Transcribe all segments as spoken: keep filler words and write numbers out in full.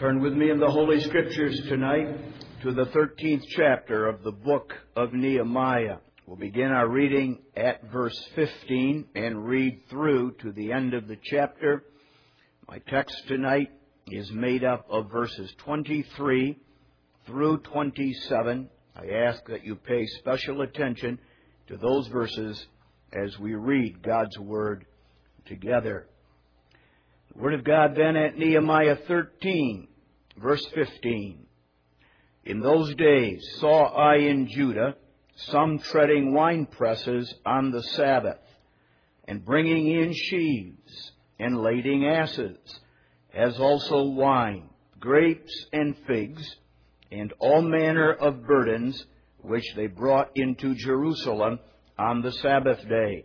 Turn with me in the Holy Scriptures tonight to the thirteenth chapter of the book of Nehemiah. We'll begin our reading at verse fifteen and read through to the end of the chapter. My text tonight is made up of verses twenty-three through twenty-seven. I ask that you pay special attention to those verses as we read God's Word together. The Word of God then at Nehemiah thirteen, verse fifteen. In those days saw I in Judah some treading wine presses on the Sabbath, and bringing in sheaves, and lading asses, as also wine, grapes, and figs, and all manner of burdens, which they brought into Jerusalem on the Sabbath day.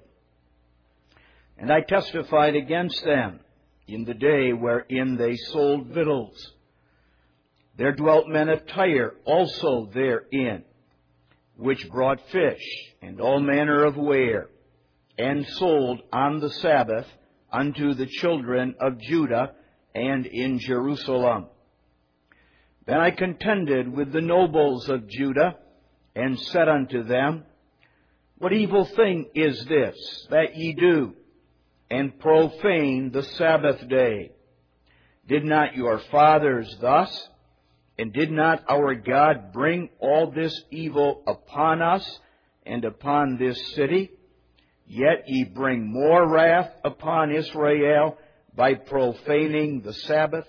And I testified against them in the day wherein they sold victuals. There dwelt men of Tyre also therein, which brought fish and all manner of ware, and sold on the Sabbath unto the children of Judah and in Jerusalem. Then I contended with the nobles of Judah, and said unto them, What evil thing is this that ye do, and profane the Sabbath day? Did not your fathers thus? And did not our God bring all this evil upon us and upon this city? Yet ye bring more wrath upon Israel by profaning the Sabbath.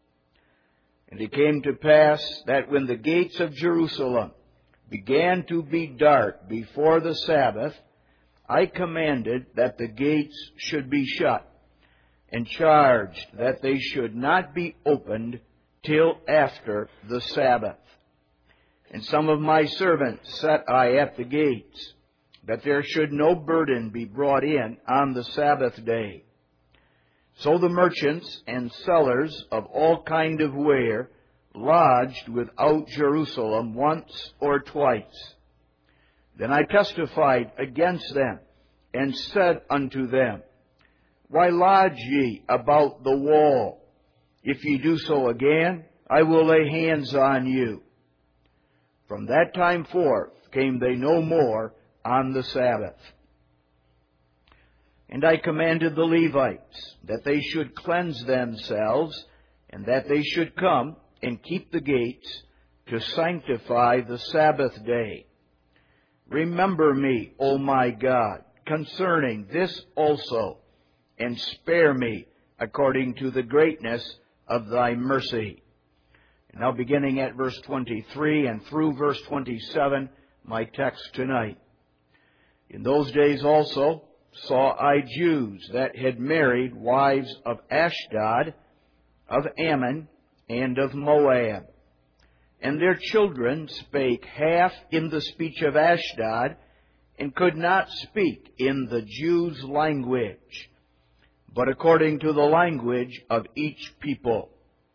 And it came to pass that when the gates of Jerusalem began to be dark before the Sabbath, I commanded that the gates should be shut, and charged that they should not be opened till after the Sabbath. And some of my servants set I at the gates, that there should no burden be brought in on the Sabbath day. So the merchants and sellers of all kind of ware lodged without Jerusalem once or twice. Then I testified against them, and said unto them, Why lodge ye about the wall? If ye do so again, I will lay hands on you. From that time forth came they no more on the Sabbath. And I commanded the Levites that they should cleanse themselves, and that they should come and keep the gates to sanctify the Sabbath day. Remember me, O my God, concerning this also, and spare me according to the greatness of thy mercy. And now beginning at verse twenty-three and through verse twenty-seven, my text tonight. In those days also saw I Jews that had married wives of Ashdod, of Ammon, and of Moab. And their children spake half in the speech of Ashdod, and could not speak in the Jews' language, but according to the language of each people.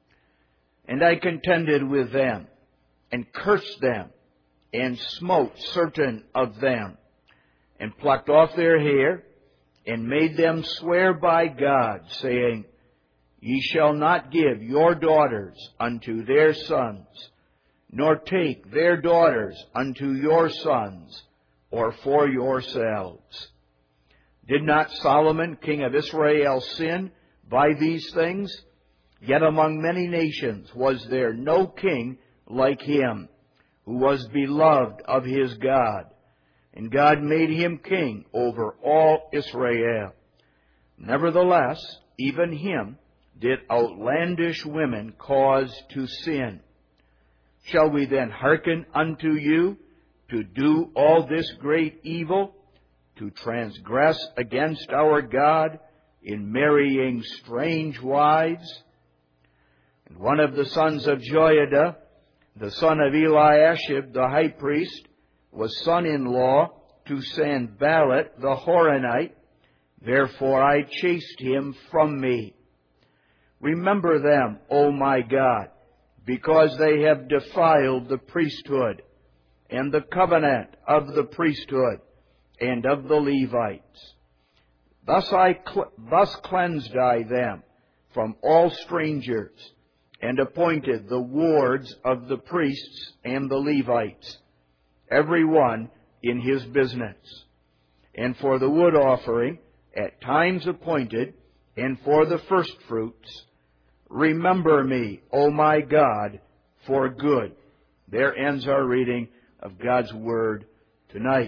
And I contended with them, and cursed them, and smote certain of them, and plucked off their hair, and made them swear by God, saying, Ye shall not give your daughters unto their sons, nor take their daughters unto your sons, or for yourselves. Did not Solomon, king of Israel, sin by these things? Yet among many nations was there no king like him, who was beloved of his God. And God made him king over all Israel. Nevertheless, even him did outlandish women cause to sin. Shall we then hearken unto you to do all this great evil, to transgress against our God in marrying strange wives? And one of the sons of Joiada, the son of Eliashib the high priest, was son-in-law to Sanballat the Horonite. Therefore I chased him from me. Remember them, O my God, because they have defiled the priesthood, and the covenant of the priesthood, and of the Levites. Thus I cl- thus cleansed I them from all strangers, and appointed the wards of the priests and the Levites, every one in his business. And for the wood offering, at times appointed, and for the firstfruits, remember me, O my God, for good. There ends our reading of God's Word tonight.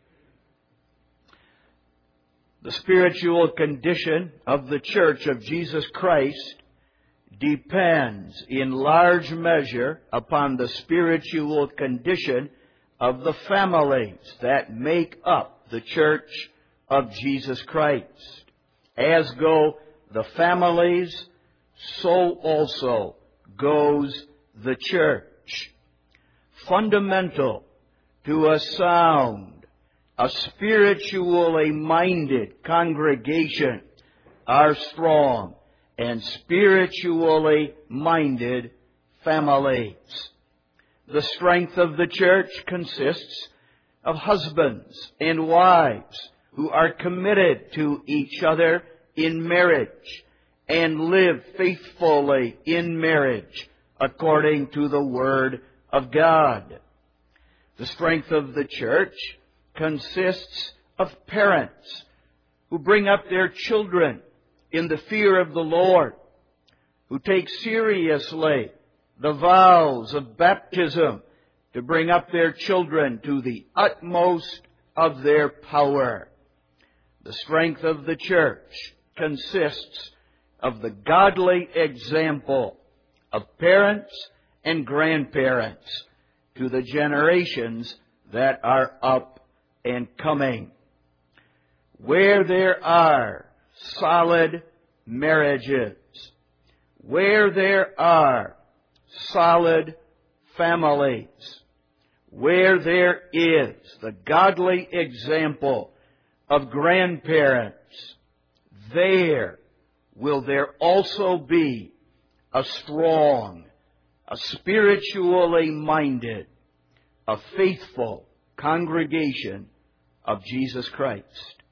The spiritual condition of the Church of Jesus Christ depends in large measure upon the spiritual condition of the families that make up the Church of Jesus Christ. As go the families, so also goes the church. Fundamental to a sound, a spiritually minded congregation are strong and spiritually minded families. The strength of the church consists of husbands and wives who are committed to each other in marriage and live faithfully in marriage according to the Word of God. The strength of the church consists of parents who bring up their children in the fear of the Lord, who take seriously the vows of baptism to bring up their children to the utmost of their power. The strength of the church consists of the godly example of parents and grandparents to the generations that are up and coming. Where there are solid marriages, where there are solid families, where there is the godly example of grandparents, there will there also be a strong, a spiritually minded, a faithful congregation of Jesus Christ.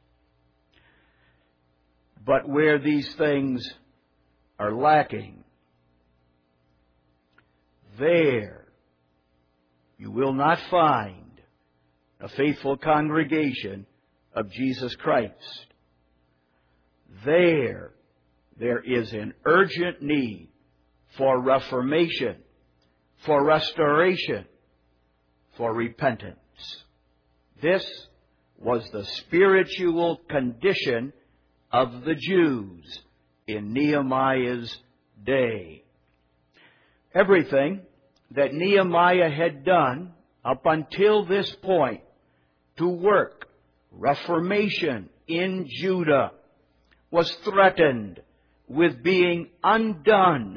But where these things are lacking, there you will not find a faithful congregation of Jesus Christ. There, there is an urgent need for reformation, for restoration, for repentance. This was the spiritual condition of the Jews in Nehemiah's day. Everything that Nehemiah had done up until this point to work reformation in Judah was threatened with being undone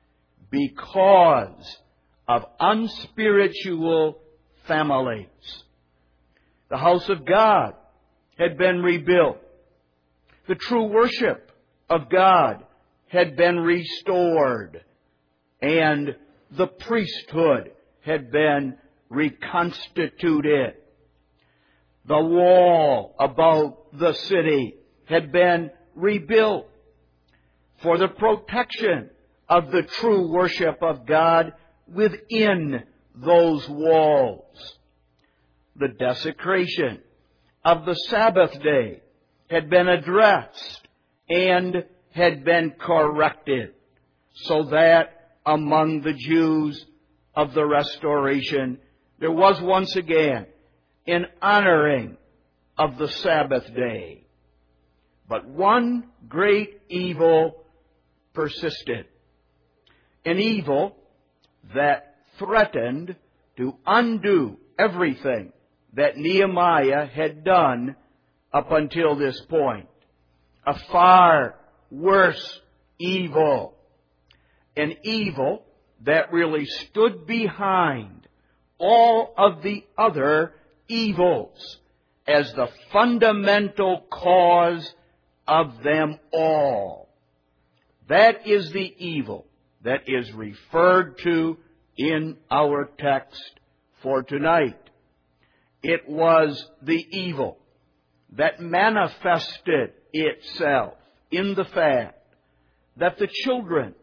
because of unspiritual families. The house of God had been rebuilt. The true worship of God had been restored, and the priesthood had been reconstituted. The wall about the city had been rebuilt for the protection of the true worship of God within those walls. The desecration of the Sabbath day had been addressed and had been corrected, so that among the Jews of the Restoration there was once again an honoring of the Sabbath day. But one great evil persisted, an evil that threatened to undo everything that Nehemiah had done up until this point. A far worse evil. An evil that really stood behind all of the other evils as the fundamental cause of them all. That is the evil that is referred to in our text for tonight. It was the evil that manifested itself in the fact that the children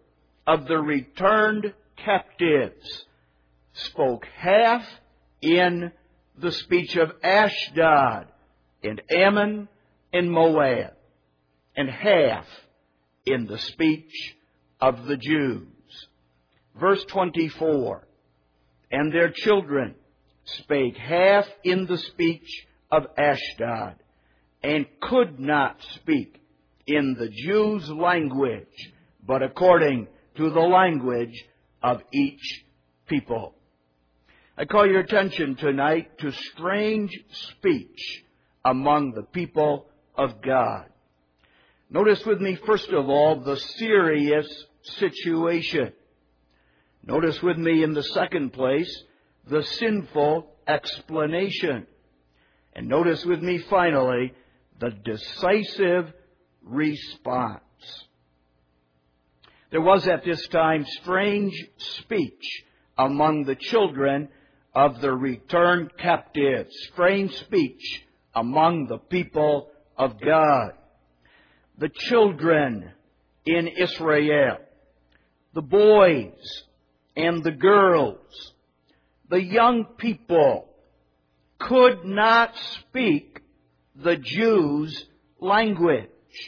of the returned captives spoke half in the speech of Ashdod and Ammon and Moab, and half in the speech of the Jews. Verse twenty-four, and their children spake half in the speech of Ashdod, and could not speak in the Jews' language, but according to the language of each people. I call your attention tonight to strange speech among the people of God. Notice with me, first of all, the serious situation. Notice with me, in the second place, the sinful explanation. And notice with me, finally, the decisive response. There was at this time strange speech among the children of the returned captives. Strange speech among the people of God. The children in Israel, the boys and the girls, the young people, could not speak the Jews' language.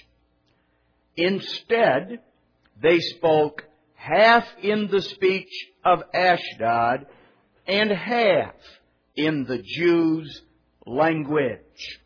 Instead, they spoke half in the speech of Ashdod and half in the Jews' language.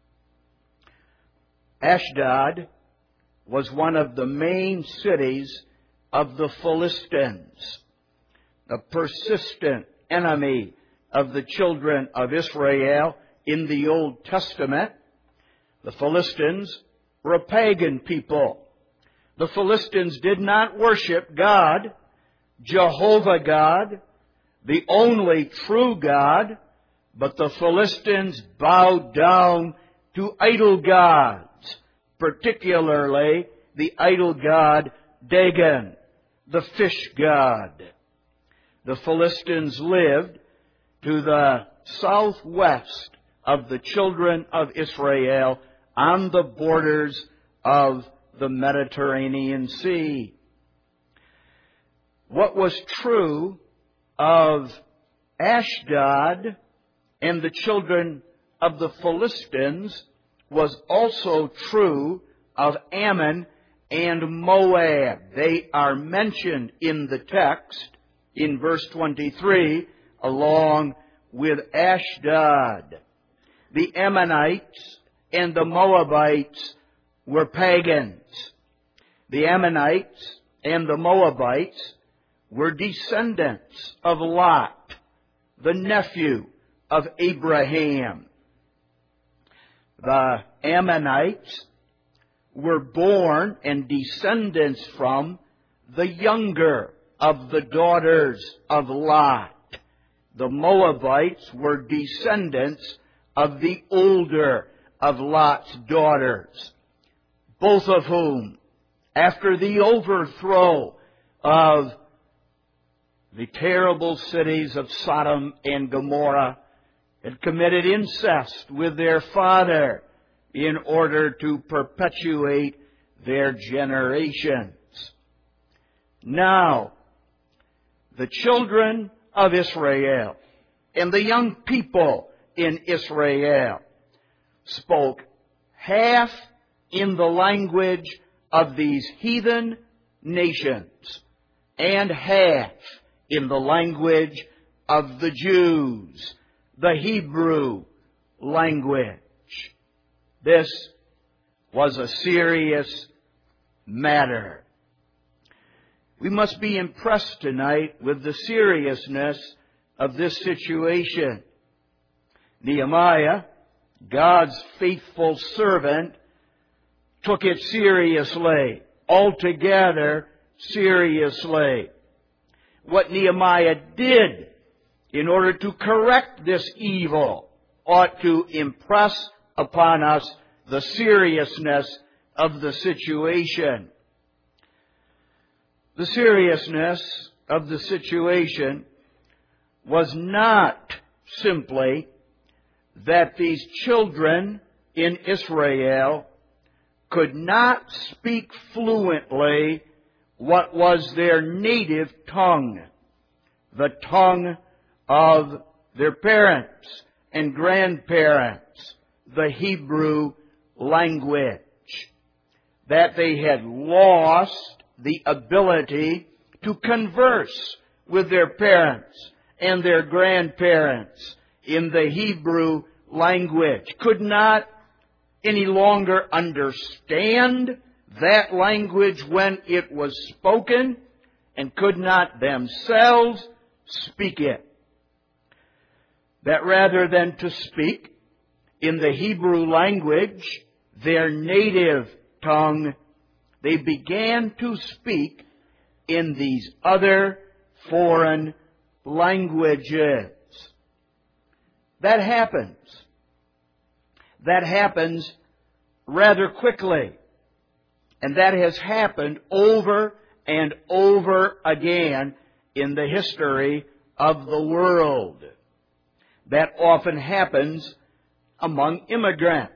Ashdod was one of the main cities of the Philistines, a persistent enemy of the children of Israel in the Old Testament. The Philistines were a pagan people. The Philistines did not worship God, Jehovah God, the only true God, but the Philistines bowed down to idol gods, particularly the idol god Dagon, the fish god. The Philistines lived to the southwest of the children of Israel on the borders of the Mediterranean Sea. What was true of Ashdod and the children of the Philistines was also true of Ammon and Moab. They are mentioned in the text in verse twenty-three along with Ashdod. The Ammonites and the Moabites were pagans. The Ammonites and the Moabites were descendants of Lot, the nephew of Abraham. The Ammonites were born and descendants from the younger of the daughters of Lot. The Moabites were descendants of the older of Lot's daughters, both of whom, after the overthrow of the terrible cities of Sodom and Gomorrah, had committed incest with their father in order to perpetuate their generations. Now, the children of Israel and the young people in Israel spoke half in the language of these heathen nations and half in the language of the Jews, the Hebrew language. This was a serious matter. We must be impressed tonight with the seriousness of this situation. Nehemiah, God's faithful servant, took it seriously, altogether seriously. What Nehemiah did in order to correct this evil ought to impress upon us the seriousness of the situation. The seriousness of the situation was not simply that these children in Israel could not speak fluently what was their native tongue, the tongue of their parents and grandparents, the Hebrew language, that they had lost the ability to converse with their parents and their grandparents in the Hebrew language, could not any longer understand that language when it was spoken, and could not themselves speak it. That rather than to speak in the Hebrew language, their native tongue, they began to speak in these other foreign languages. That happens. That happens rather quickly. And that has happened over and over again in the history of the world. That often happens among immigrants.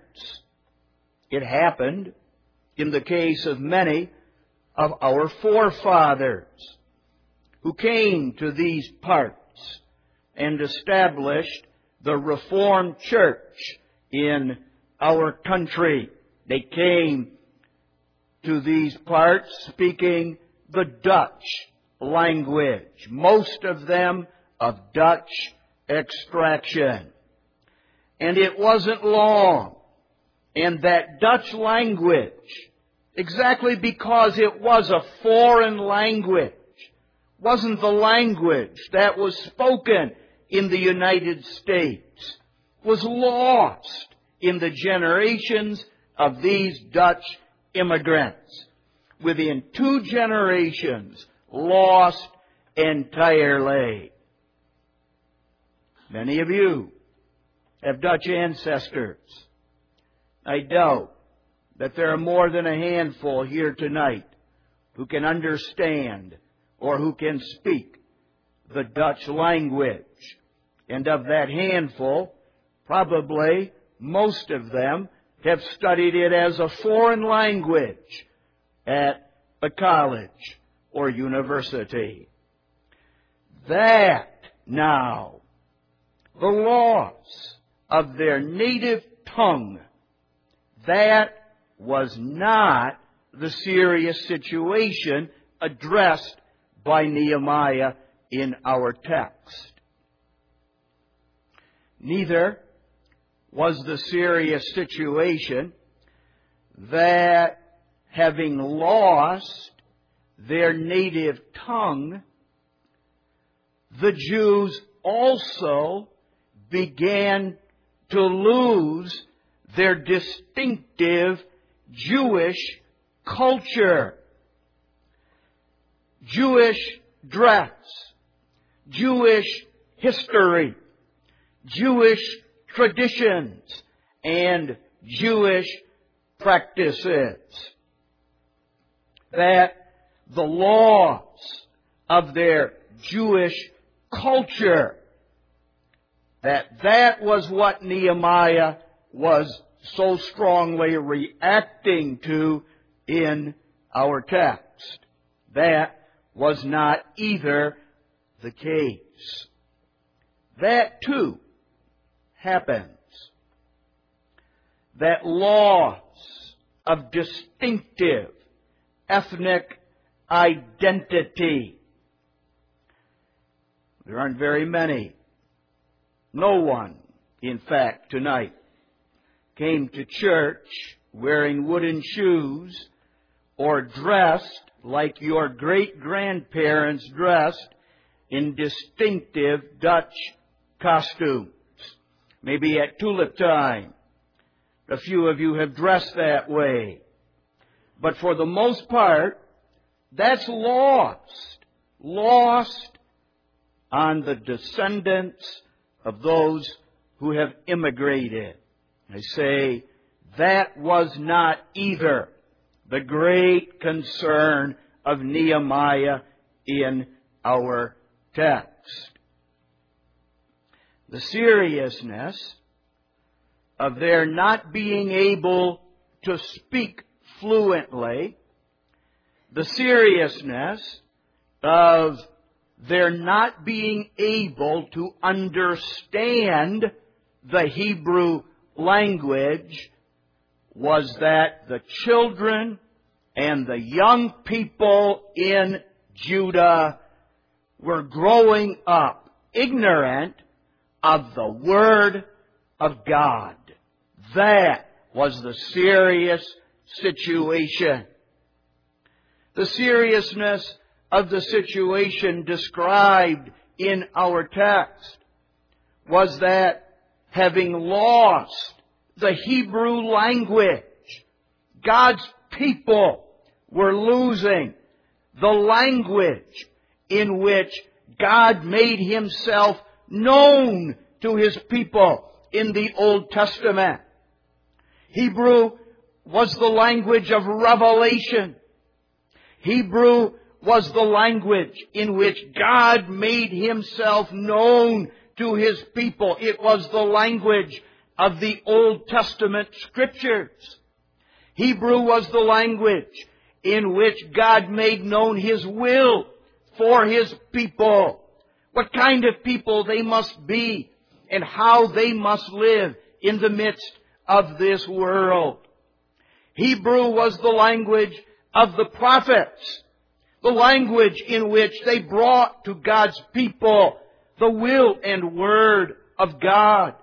It happened in the case of many of our forefathers who came to these parts and established the Reformed Church in our country. They came to these parts speaking the Dutch language, most of them of Dutch extraction. And it wasn't long, and that Dutch language, exactly because it was a foreign language, wasn't the language that was spoken in the United States, was lost in the generations of these Dutch immigrants. Within two generations, lost entirely. Many of you have Dutch ancestors. I doubt that there are more than a handful here tonight who can understand or who can speak the Dutch language. And of that handful, probably most of them have studied it as a foreign language at a college or university. That now, the loss of their native tongue, that was not the serious situation addressed by Nehemiah in our text. Neither was the serious situation that having lost their native tongue, the Jews also began to lose their distinctive Jewish culture. Jewish dress, Jewish history, Jewish traditions, and Jewish practices. That the laws of their Jewish culture, that that was what Nehemiah was so strongly reacting to in our text. That was not either the case. That too happens. That loss of distinctive ethnic identity. There aren't very many. No one, in fact, tonight came to church wearing wooden shoes or dressed like your great-grandparents dressed in distinctive Dutch costumes. Maybe at tulip time, a few of you have dressed that way. But for the most part, that's lost. Lost on the descendants of those who have immigrated. I say, that was not either the great concern of Nehemiah in our text. The seriousness of their not being able to speak fluently, the seriousness of their not being able to understand the Hebrew language was that the children and the young people in Judah were growing up ignorant of the Word of God. That was the serious situation. The seriousness of the situation described in our text was that having lost the Hebrew language, God's people were losing the language in which God made Himself known to His people in the Old Testament. Hebrew was the language of revelation. Hebrew was the language in which God made Himself known to His people. It was the language of the Old Testament Scriptures. Hebrew was the language in which God made known His will for His people. What kind of people they must be and how they must live in the midst of this world. Hebrew was the language of the prophets, the language in which they brought to God's people the will and word of God.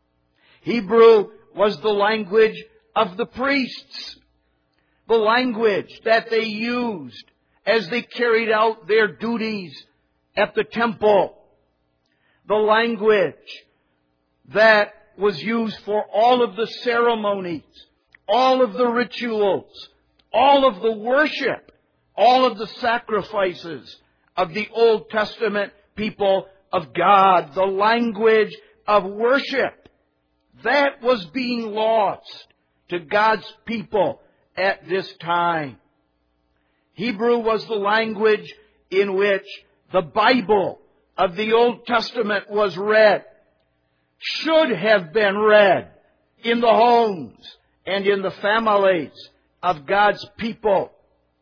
Hebrew was the language of the priests, the language that they used as they carried out their duties at the temple, the language that was used for all of the ceremonies, all of the rituals, all of the worship, all of the sacrifices of the Old Testament people of God, the language of worship. That was being lost to God's people at this time. Hebrew was the language in which the Bible of the Old Testament was read, should have been read in the homes and in the families of God's people.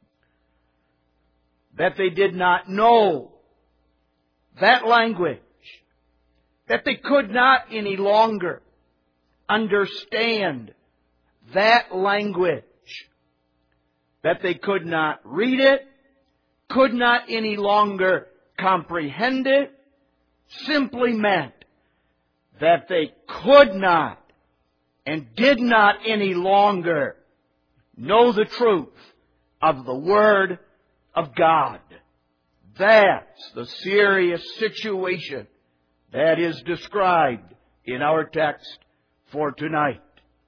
That they did not know that language, that they could not any longer understand that language, that they could not read it, could not any longer comprehend it, simply meant that they could not and did not any longer know the truth of the Word of God. That's the serious situation that is described in our text for tonight.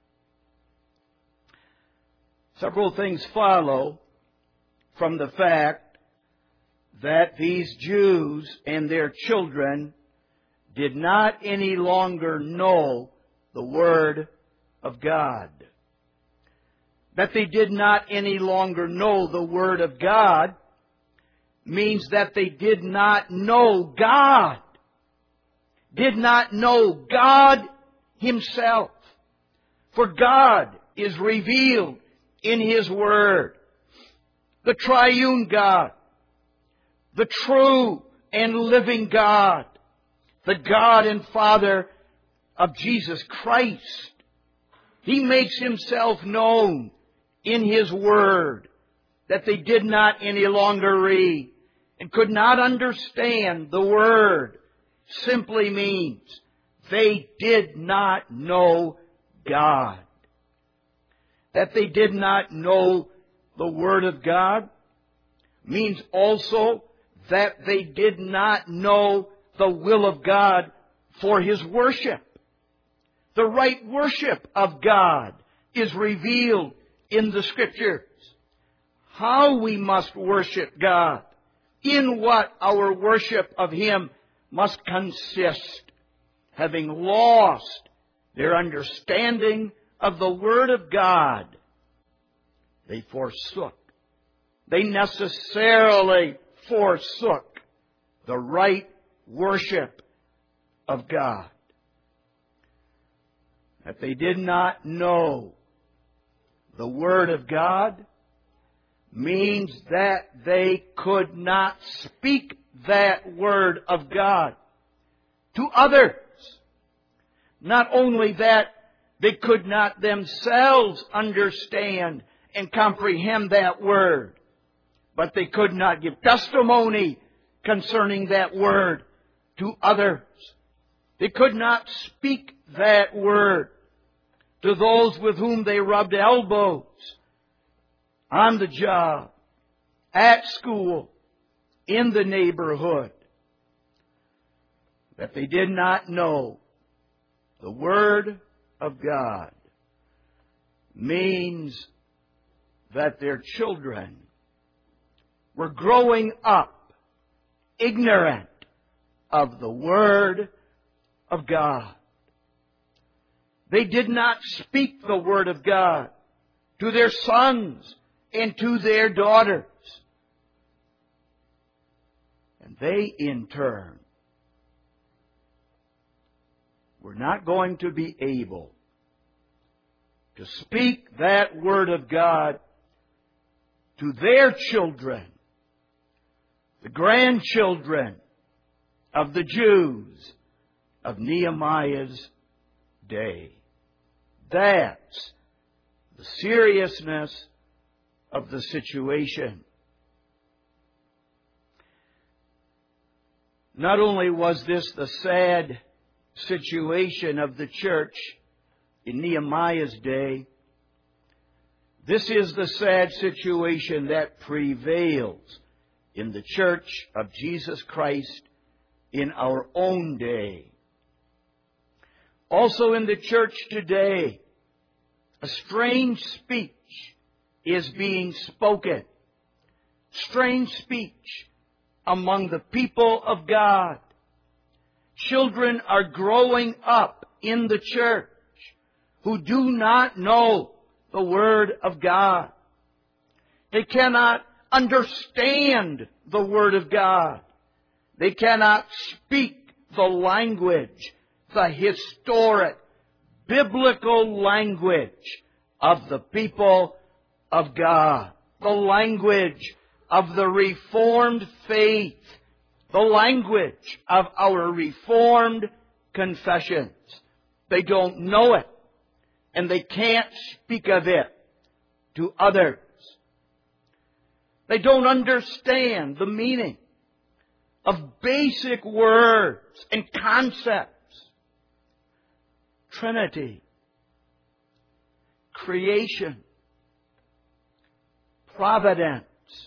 Several things follow from the fact that these Jews and their children did not any longer know the Word of God. That they did not any longer know the Word of God means that they did not know God. Did not know God Himself. For God is revealed in His Word. The triune God. The true and living God. The God and Father of Jesus Christ. He makes Himself known in His Word that they did not any longer read and could not understand. The Word simply means they did not know God. That they did not know the Word of God means also that they did not know the will of God for His worship. The right worship of God is revealed in the Scriptures. How we must worship God, in what our worship of Him must consist. Having lost their understanding of the Word of God, they forsook. They necessarily forsook the right worship of God. That they did not know the Word of God means that they could not speak that Word of God to others. Not only that, they could not themselves understand and comprehend that Word, but they could not give testimony concerning that Word to others. They could not speak that Word to those with whom they rubbed elbows, on the job, at school, in the neighborhood. That they did not know the Word of God means that their children were growing up ignorant of the Word of God. They did not speak the Word of God to their sons and to their daughters. And they, in turn, were not going to be able to speak that Word of God to their children, the grandchildren of the Jews of Nehemiah's day. That's the seriousness of the situation. Not only was this the sad situation of the church in Nehemiah's day, this is the sad situation that prevails in the church of Jesus Christ in our own day. Also in the church today, a strange speech is being spoken. Strange speech among the people of God. Children are growing up in the church who do not know the Word of God. They cannot understand the Word of God. They cannot speak the language, the historic, biblical language of the people of God. The language of the Reformed faith. The language of our Reformed confessions. They don't know it, and they can't speak of it to others. They don't understand the meaning of basic words and concepts. Trinity, creation, providence,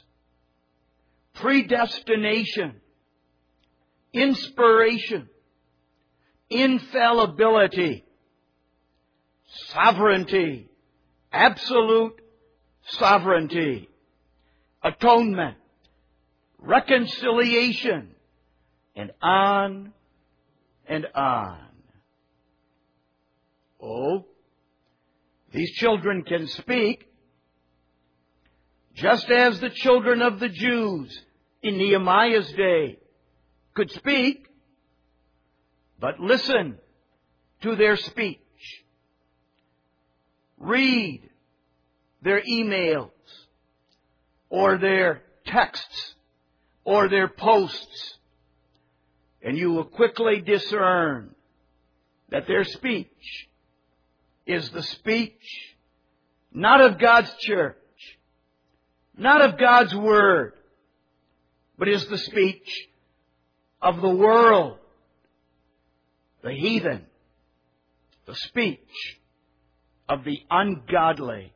predestination, inspiration, infallibility, sovereignty, absolute sovereignty, atonement, reconciliation, and on and on. Oh, these children can speak, just as the children of the Jews in Nehemiah's day could speak, but listen to their speech. Read their emails or their texts or their posts, and you will quickly discern that their speech is the speech not of God's church, not of God's Word, but is the speech of the world, the heathen, the speech of the ungodly.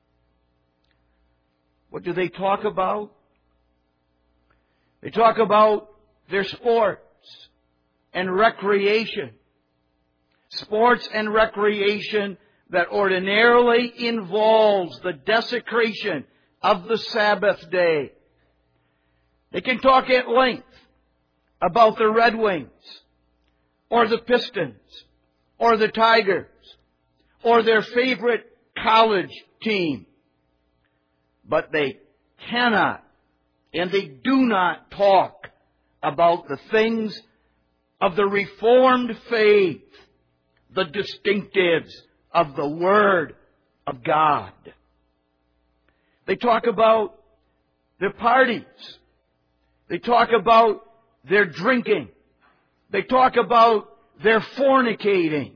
What do they talk about? They talk about their sports and recreation. Sports and recreation that ordinarily involves the desecration of the Sabbath day. They can talk at length about the Red Wings, or the Pistons, or the Tigers, or their favorite college team. But they cannot, and they do not talk about the things of the Reformed faith, the distinctives of the Word of God. They talk about their parties. They talk about their drinking. They talk about their fornicating.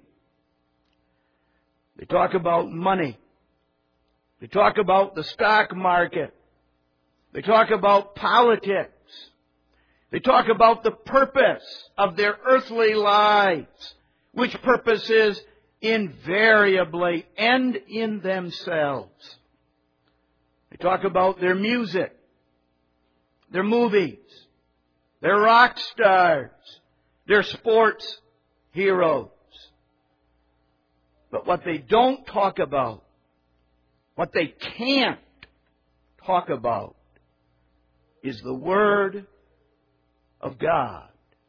They talk about money. They talk about the stock market. They talk about politics. They talk about the purpose of their earthly lives, which purpose is invariably end in themselves. They talk about their music, their movies, their rock stars, their sports heroes. But what they don't talk about, what they can't talk about, is the Word of God.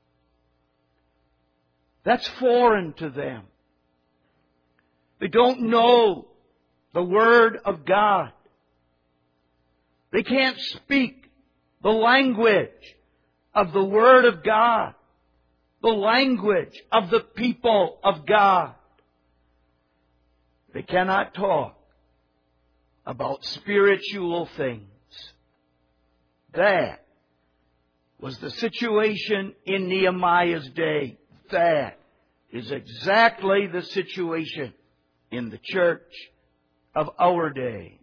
That's foreign to them. They don't know the Word of God. They can't speak the language of the Word of God, the language of the people of God. They cannot talk about spiritual things. That was the situation in Nehemiah's day. That is exactly the situation in the church of our day.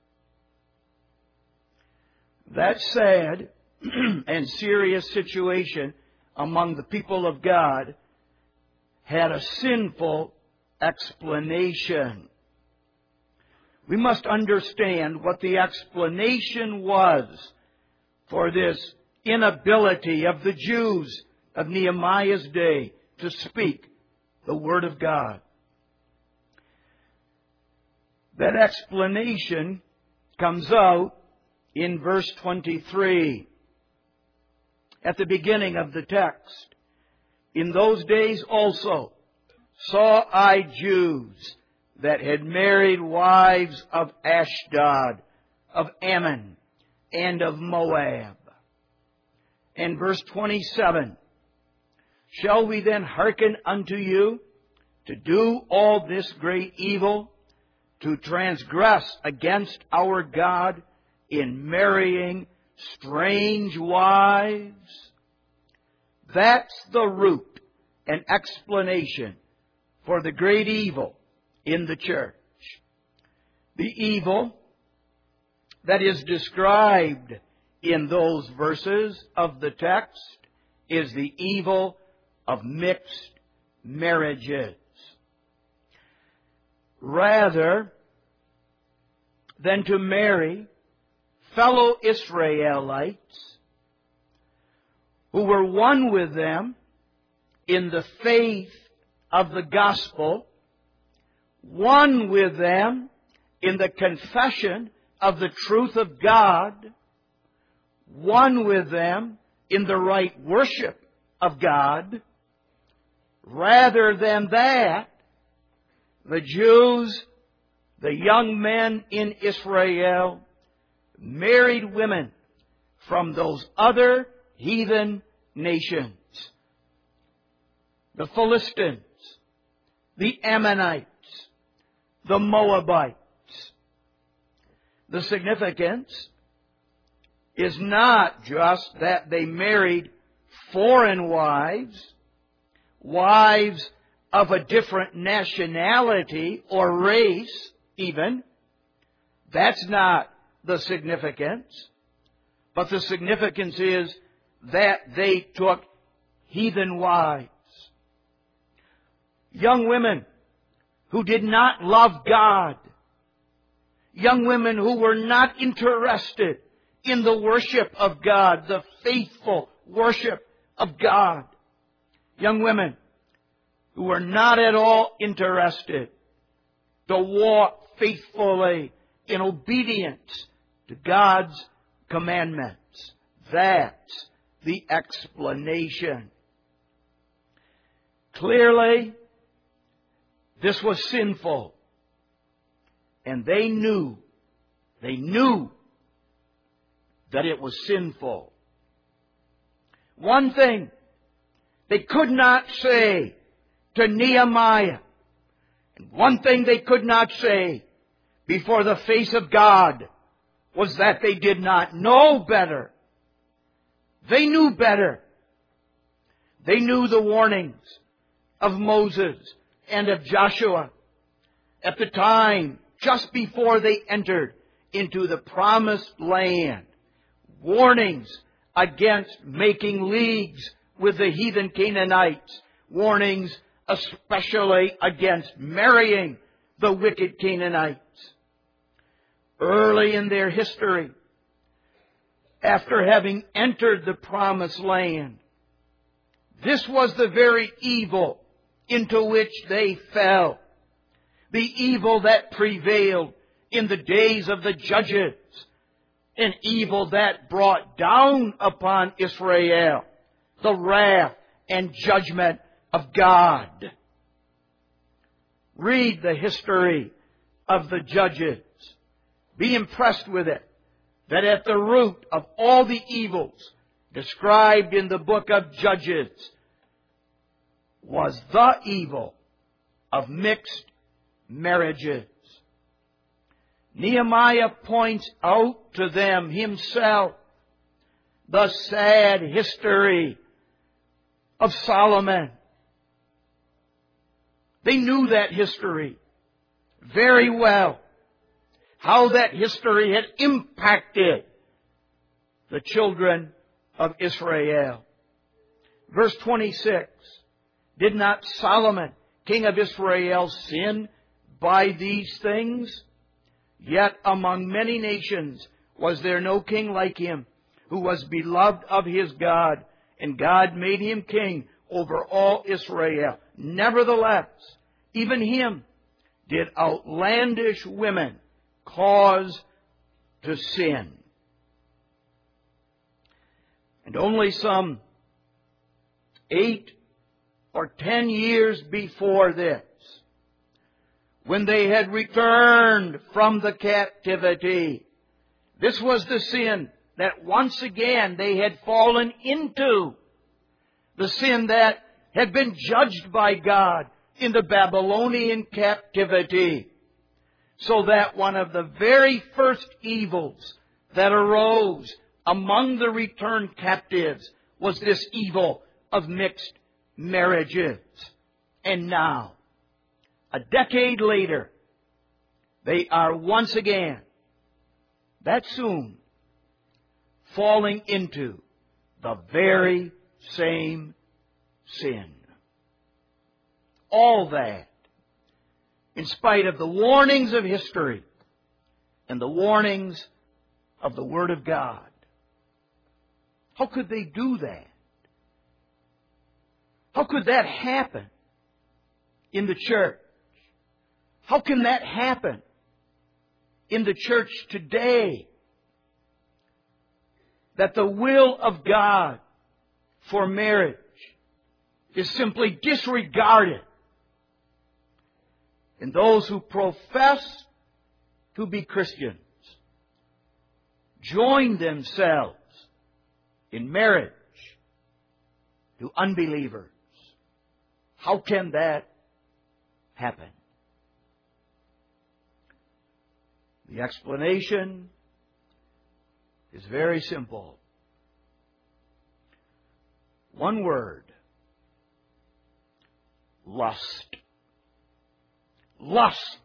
That sad and serious situation among the people of God had a sinful explanation. We must understand what the explanation was for this inability of the Jews of Nehemiah's day to speak the Word of God. That explanation comes out in verse twenty-three, at the beginning of the text. In those days also saw I Jews that had married wives of Ashdod, of Ammon, and of Moab. And verse twenty-seven, shall we then hearken unto you to do all this great evil, to transgress against our God in marrying strange wives? That's the root and explanation for the great evil in the church. The evil that is described in those verses of the text is the evil of mixed marriages. Rather than to marry fellow Israelites who were one with them in the faith of the gospel, one with them in the confession of the truth of God, one with them in the right worship of God, rather than that, the Jews, the young men in Israel, married women from those other heathen nations. The Philistines, the Ammonites, the Moabites. The significance is not just that they married foreign wives, wives of a different nationality or race even. That's not the significance. But the significance is that they took heathen wives. Young women who did not love God. Young women who were not interested in the worship of God, the faithful worship of God. Young women who were not at all interested to walk faithfully in obedience to God's commandments. That's the explanation. Clearly, this was sinful. And they knew, they knew that it was sinful. One thing they could not say to Nehemiah, and one thing they could not say before the face of God, was that they did not know better. They knew better. They knew the warnings of Moses and of Joshua at the time just before they entered into the promised land. Warnings against making leagues with the heathen Canaanites. Warnings especially against marrying the wicked Canaanites. Early in their history, after having entered the promised land, this was the very evil into which they fell. The evil that prevailed in the days of the judges. An evil that brought down upon Israel the wrath and judgment of God. Read the history of the judges. Be impressed with it. That at the root of all the evils described in the book of Judges was the evil of mixed marriages. Nehemiah points out to them himself the sad history of Solomon. They knew that history very well. How that history had impacted the children of Israel. Verse twenty-six. Did not Solomon, king of Israel, sin by these things? Yet among many nations was there no king like him, who was beloved of his God, and God made him king over all Israel. Nevertheless, even him did outlandish women cause to sin. And only some eight or ten years before this, when they had returned from the captivity, this was the sin that once again they had fallen into. The sin that had been judged by God in the Babylonian captivity. So that one of the very first evils that arose among the returned captives was this evil of mixed marriages. And now, a decade later, they are once again, that soon, falling into the very same sin. All that, in spite of the warnings of history and the warnings of the Word of God. How could they do that? How could that happen in the church? How can that happen in the church today? That the will of God for marriage is simply disregarded. And those who profess to be Christians join themselves in marriage to unbelievers. How can that happen? The explanation is very simple. One word. Lust. Lust.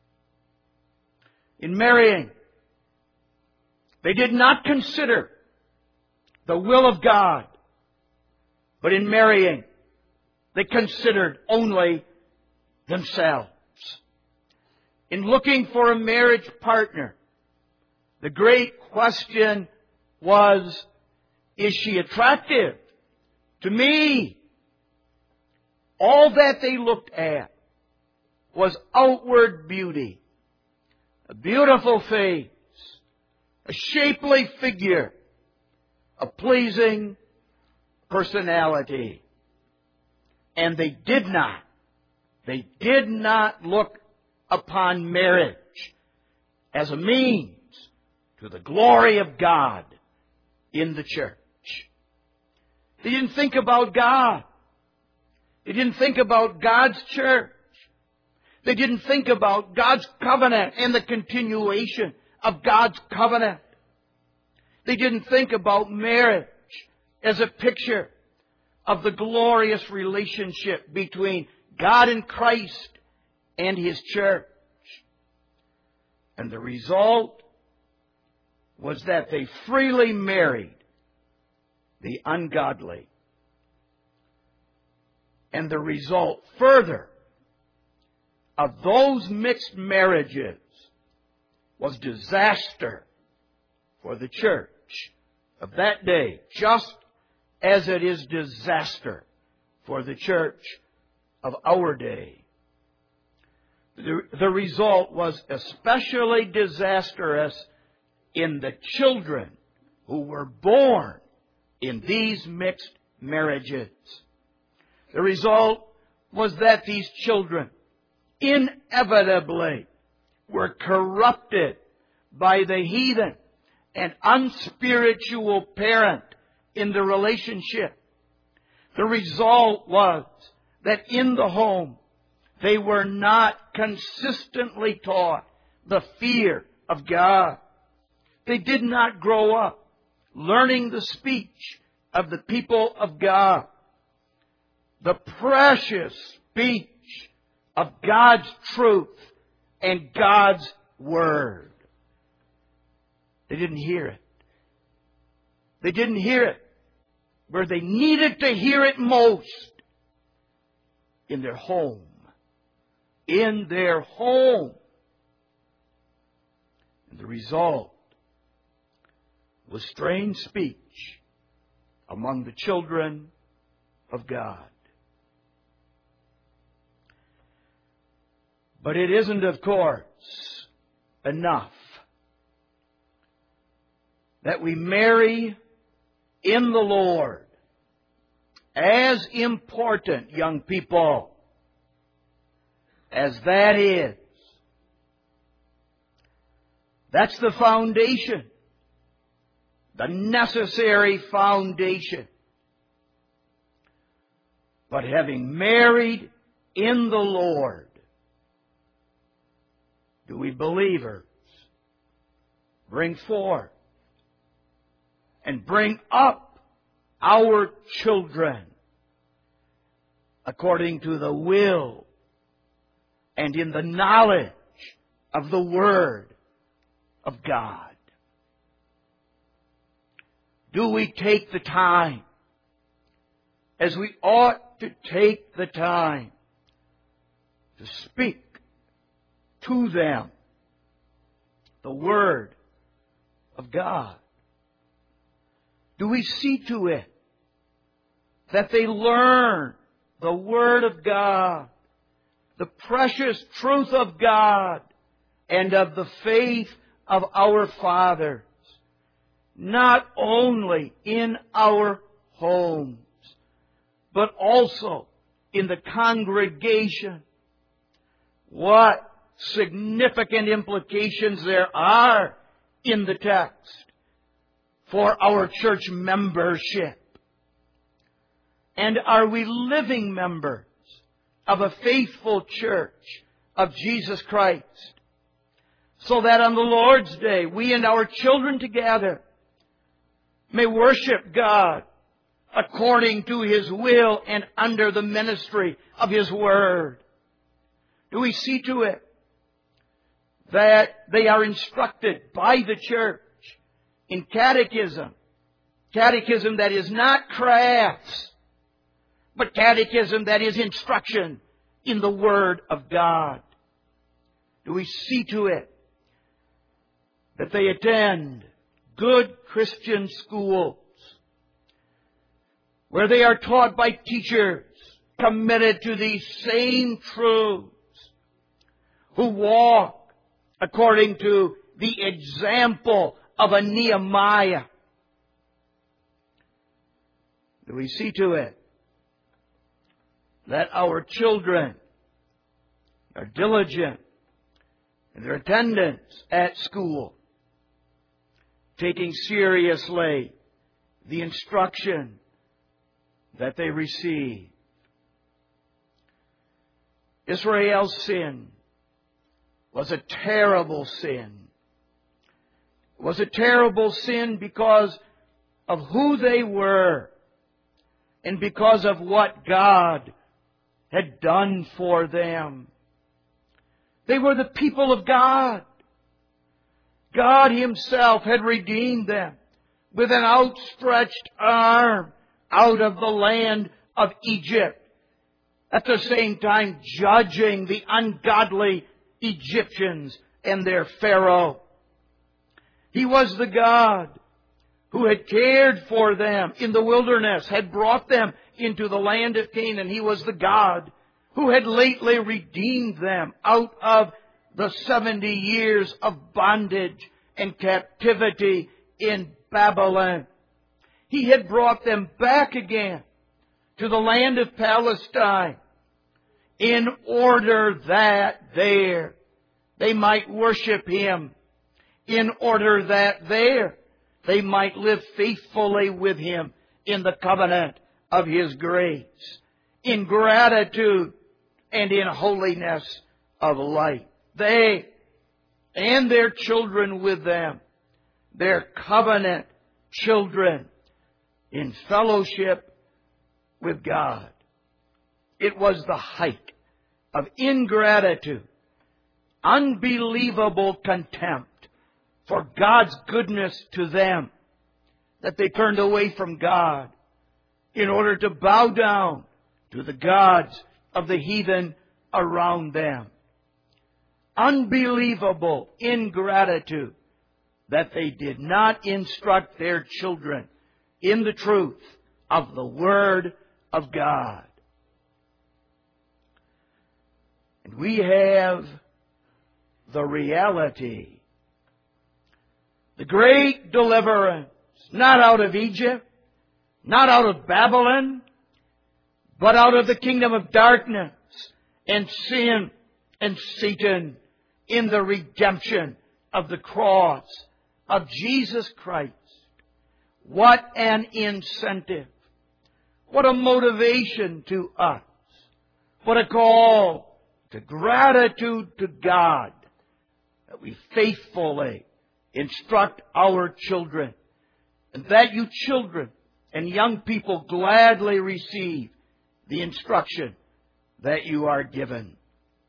In marrying, they did not consider the will of God, but in marrying, they considered only themselves. In looking for a marriage partner, the great question was, is she attractive to me? All that they looked at was outward beauty, a beautiful face, a shapely figure, a pleasing personality. And they did not, they did not look upon marriage as a means to the glory of God in the church. They didn't think about God. They didn't think about God's church. They didn't think about God's covenant and the continuation of God's covenant. They didn't think about marriage as a picture of the glorious relationship between God and Christ and His church. And the result was that they freely married the ungodly. And the result further of those mixed marriages was disaster for the church of that day, just as it is disaster for the church of our day. The, the result was especially disastrous in the children who were born in these mixed marriages. The result was that these children inevitably were corrupted by the heathen and unspiritual parent in the relationship. The result was that in the home they were not consistently taught the fear of God. They did not grow up learning the speech of the people of God, the precious speech of God's truth and God's Word. They didn't hear it. They didn't hear it where they needed to hear it most, in their home. In their home. And the result was strange speech among the children of God. But it isn't, of course, enough that we marry in the Lord. As important, young people, as that is. That's the foundation. The necessary foundation. But having married in the Lord, do we believers bring forth and bring up our children according to the will and in the knowledge of the Word of God? Do we take the time, as we ought to take the time, to speak to them the Word of God? Do we see to it that they learn the Word of God, the precious truth of God, and of the faith of our fathers, not only in our homes, but also in the congregation? What significant implications there are in the text for our church membership. And are we living members of a faithful church of Jesus Christ, so that on the Lord's Day we and our children together may worship God according to His will and under the ministry of His Word? Do we see to it that they are instructed by the church in catechism? Catechism that is not crafts, but catechism that is instruction in the Word of God. Do we see to it that they attend good Christian schools where they are taught by teachers committed to these same truths, who walk according to the example of a Nehemiah? Do we see to it that our children are diligent in their attendance at school, taking seriously the instruction that they receive? Israel's sin was a terrible sin, It was a terrible sin because of who they were and because of what God had done for them. They were the people of God. God Himself had redeemed them with an outstretched arm out of the land of Egypt, at the same time judging the ungodly Egyptians and their Pharaoh. He was the God who had cared for them in the wilderness, had brought them into the land of Canaan. He was the God who had lately redeemed them out of the seventy years of bondage and captivity in Babylon. He had brought them back again to the land of Palestine in order that there they might worship Him, in order that there they might live faithfully with Him in the covenant of His grace, in gratitude and in holiness of life. They and their children with them, their covenant children, in fellowship with God. It was the height of ingratitude, unbelievable contempt for God's goodness to them, that they turned away from God in order to bow down to the gods of the heathen around them. Unbelievable ingratitude that they did not instruct their children in the truth of the Word of God. And we have the reality, the great deliverance, not out of Egypt, not out of Babylon, but out of the kingdom of darkness and sin and Satan, in the redemption of the cross of Jesus Christ. What an incentive. What a motivation to us. What a call to gratitude to God that we faithfully instruct our children, and that you children and young people gladly receive the instruction that you are given.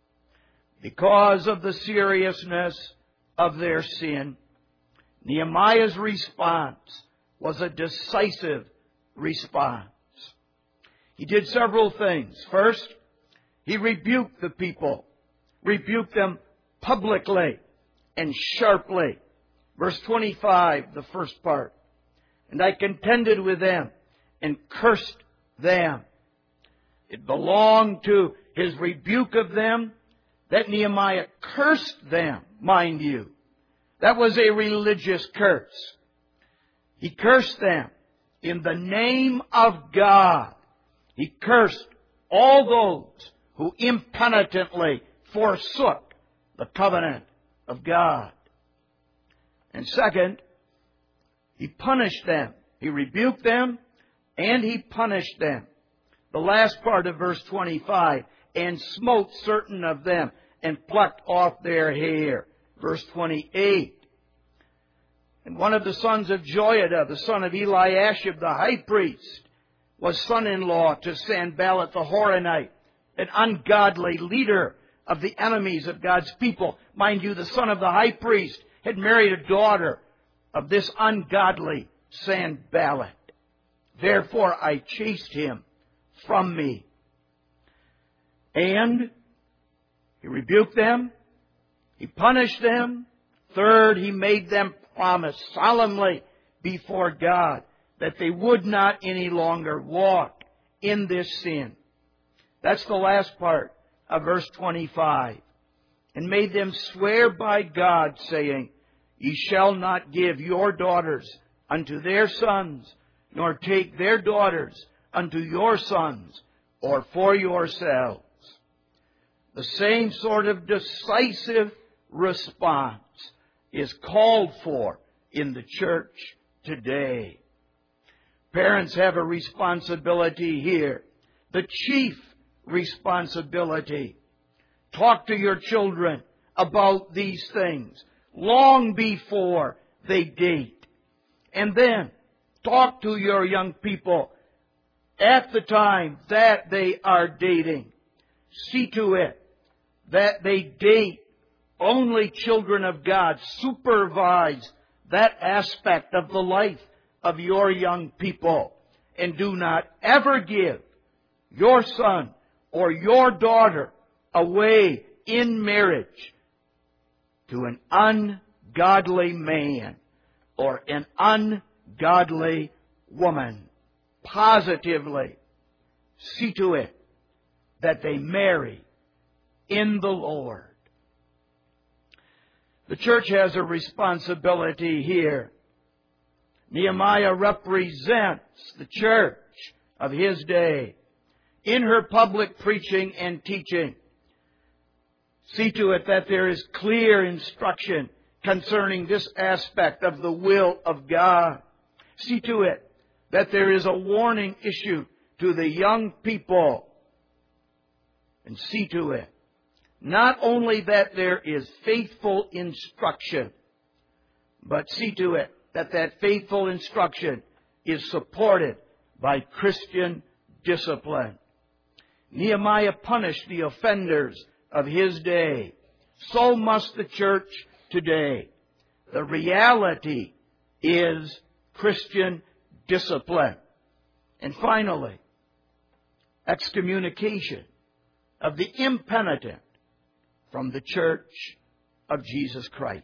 Because of the seriousness of their sin, Nehemiah's response was a decisive response. He did several things. First, he rebuked the people, rebuked them publicly and sharply. Verse twenty-five, the first part. And I contended with them and cursed them. It belonged to his rebuke of them that Nehemiah cursed them, mind you. That was a religious curse. He cursed them in the name of God. He cursed all those who impenitently forsook the covenant of God. And second, he punished them. He rebuked them and he punished them. The last part of verse twenty-five, and smote certain of them and plucked off their hair. Verse twenty-eight. And one of the sons of Joiada, the son of Eliashib, the high priest, was son-in-law to Sanballat the Horonite, an ungodly leader of the enemies of God's people. Mind you, the son of the high priest had married a daughter of this ungodly Sanballat. Therefore I chased him from me. And he rebuked them. He punished them. Third, he made them promise solemnly before God that they would not any longer walk in this sin. That's the last part of verse twenty-five. And made them swear by God, saying, Ye shall not give your daughters unto their sons, nor take their daughters unto your sons, or for yourselves. The same sort of decisive response is called for in the church today. Parents have a responsibility here, the chief responsibility. Talk to your children about these things long before they date. And then talk to your young people at the time that they are dating. See to it that they date only children of God. Supervise that aspect of the life of your young people. And do not ever give your son or your daughter away in marriage to an ungodly man or an ungodly woman. Positively see to it that they marry in the Lord. The church has a responsibility here. Nehemiah represents the church of his day in her public preaching and teaching. See to it that there is clear instruction concerning this aspect of the will of God. See to it that there is a warning issue to the young people. And see to it not only that there is faithful instruction, but see to it that that faithful instruction is supported by Christian discipline. Nehemiah punished the offenders of his day. So must the church today. The reality is Christian discipline. And finally, excommunication of the impenitent from the church of Jesus Christ.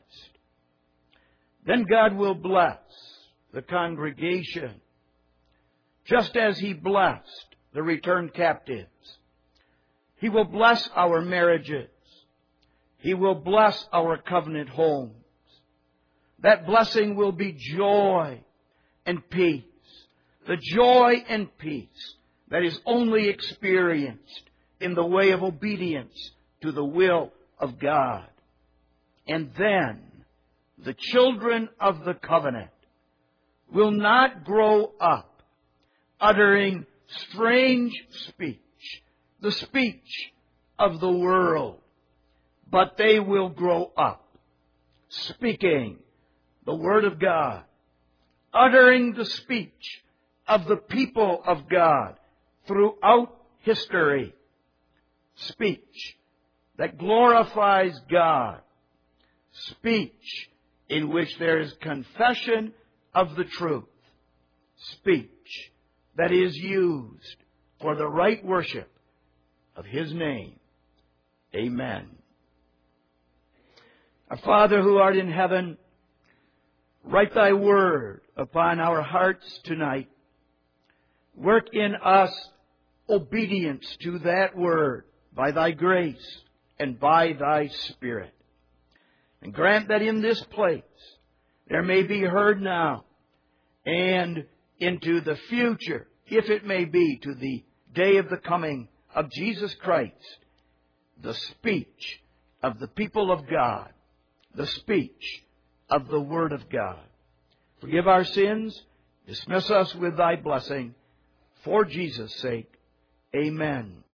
Then God will bless the congregation just as He blessed the returned captives. He will bless our marriages. He will bless our covenant homes. That blessing will be joy and peace. The joy and peace that is only experienced in the way of obedience to the will of God. And then the children of the covenant will not grow up uttering strange speech, the speech of the world, but they will grow up speaking the Word of God, uttering the speech of the people of God throughout history, speech that glorifies God, speech in which there is confession of the truth, speech that is used for the right worship of His name. Amen. Our Father who art in heaven, write Thy word upon our hearts tonight. Work in us obedience to that word by Thy grace and by Thy Spirit. And grant that in this place there may be heard now and into the future, if it may be to the day of the coming of Jesus Christ, the speech of the people of God, the speech of the Word of God. Forgive our sins, dismiss us with Thy blessing. For Jesus' sake, amen.